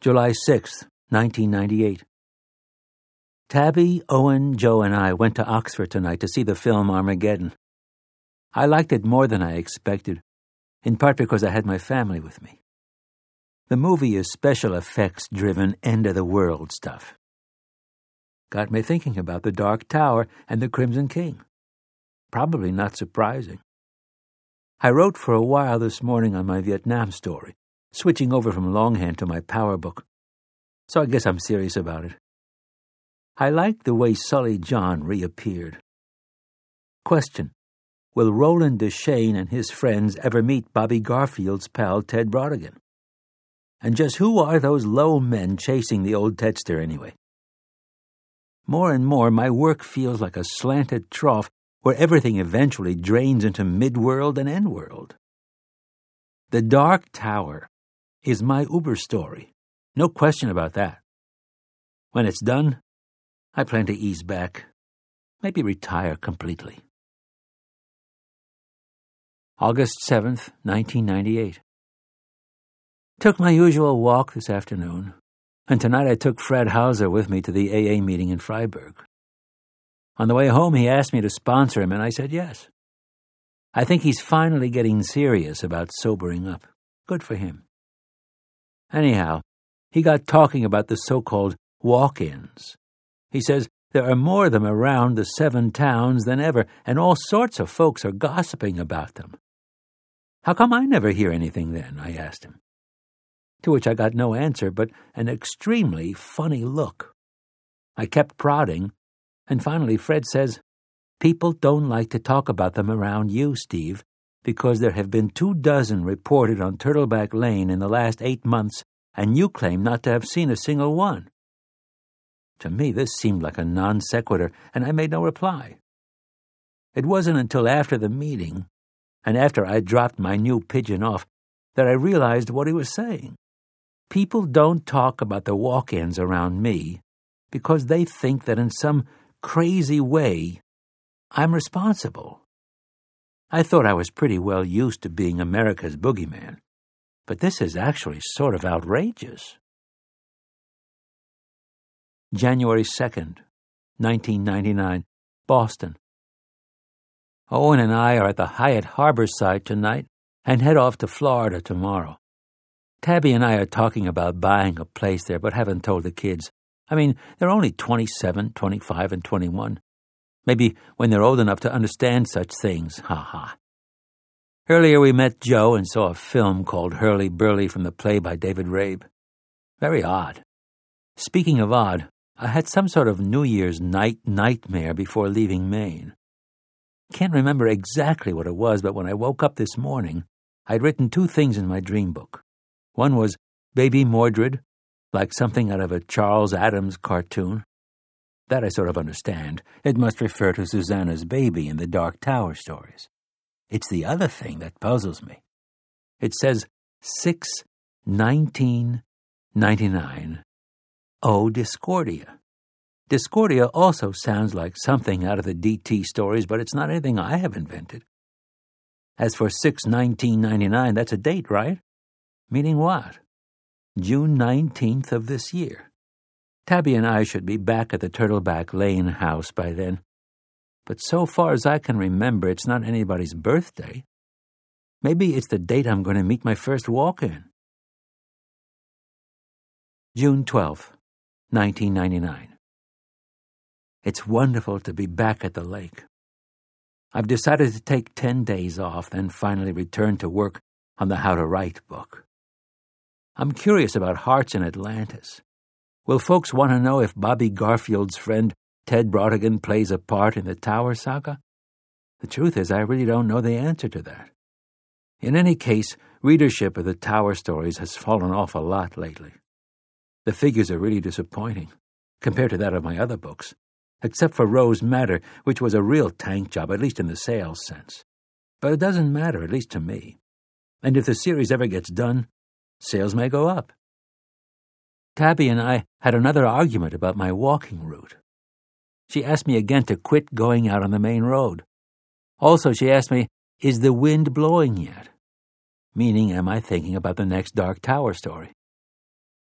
July 6, 1998. Tabby, Owen, Joe, and I went to Oxford tonight to see the film Armageddon. I liked it more than I expected, in part because I had my family with me. The movie is special effects-driven, end-of-the-world stuff. Got me thinking about the Dark Tower and the Crimson King. Probably not surprising. I wrote for a while this morning on my Vietnam story, switching over from longhand to my power book. So I guess I'm serious about it. I liked the way Sully John reappeared. Question: will Roland Deschain and his friends ever meet Bobby Garfield's pal Ted Brodigan? And just who are those low men chasing the old Tedster anyway? More and more, my work feels like a slanted trough where everything eventually drains into mid-world and end-world. The Dark Tower is my Uber story. No question about that. When it's done, I plan to ease back, maybe retire completely. August 7th, 1998. Took my usual walk this afternoon, and tonight I took Fred Hauser with me to the AA meeting in Freiburg. On the way home, he asked me to sponsor him, and I said yes. I think he's finally getting serious about sobering up. Good for him. Anyhow, he got talking about the so-called walk-ins. He says there are more of them around the 7 towns than ever, and all sorts of folks are gossiping about them. How come I never hear anything then? I asked him. To which I got no answer but an extremely funny look. I kept prodding, and finally Fred says, "People don't like to talk about them around you, Steve, because there have been 24 reported on Turtleback Lane in the last 8 months, and you claim not to have seen a single one." To me, this seemed like a non sequitur, and I made no reply. It wasn't until after the meeting, and after I dropped my new pigeon off, that I realized what he was saying. People don't talk about the walk-ins around me because they think that in some crazy way I'm responsible. I thought I was pretty well used to being America's boogeyman, but this is actually sort of outrageous. January 2nd, 1999, Boston. Owen and I are at the Hyatt Harborside tonight and head off to Florida tomorrow. Tabby and I are talking about buying a place there, but haven't told the kids. I mean, they're only 27, 25, and 21. Maybe when they're old enough to understand such things, ha. Earlier we met Joe and saw a film called Hurly Burly from the play by David Rabe. Very odd. Speaking of odd, I had some sort of New Year's night nightmare before leaving Maine. Can't remember exactly what it was, but when I woke up this morning, I'd written 2 things in my dream book. One was Baby Mordred, like something out of a Charles Addams cartoon. That I sort of understand. It must refer to Susanna's baby in the Dark Tower stories. It's the other thing that puzzles me. It says 6/1999. Oh, Discordia. Discordia also sounds like something out of the DT stories, but it's not anything I have invented. As for 6/1999, that's a date, right? Meaning what? June 19th of this year. Tabby and I should be back at the Turtleback Lane house by then. But so far as I can remember, it's not anybody's birthday. Maybe it's the date I'm going to meet my first walk-in. June 12th, 1999. It's wonderful to be back at the lake. I've decided to take 10 days off, then finally return to work on the How to Write book. I'm curious about Hearts in Atlantis. Will folks want to know if Bobby Garfield's friend Ted Brodigan plays a part in the Tower Saga? The truth is, I really don't know the answer to that. In any case, readership of the Tower stories has fallen off a lot lately. The figures are really disappointing, compared to that of my other books, except for Rose Madder, which was a real tank job, at least in the sales sense. But it doesn't matter, at least to me. And if the series ever gets done, sales may go up. Tabby and I had another argument about my walking route. She asked me again to quit going out on the main road. Also, she asked me, is the wind blowing yet? Meaning, am I thinking about the next Dark Tower story?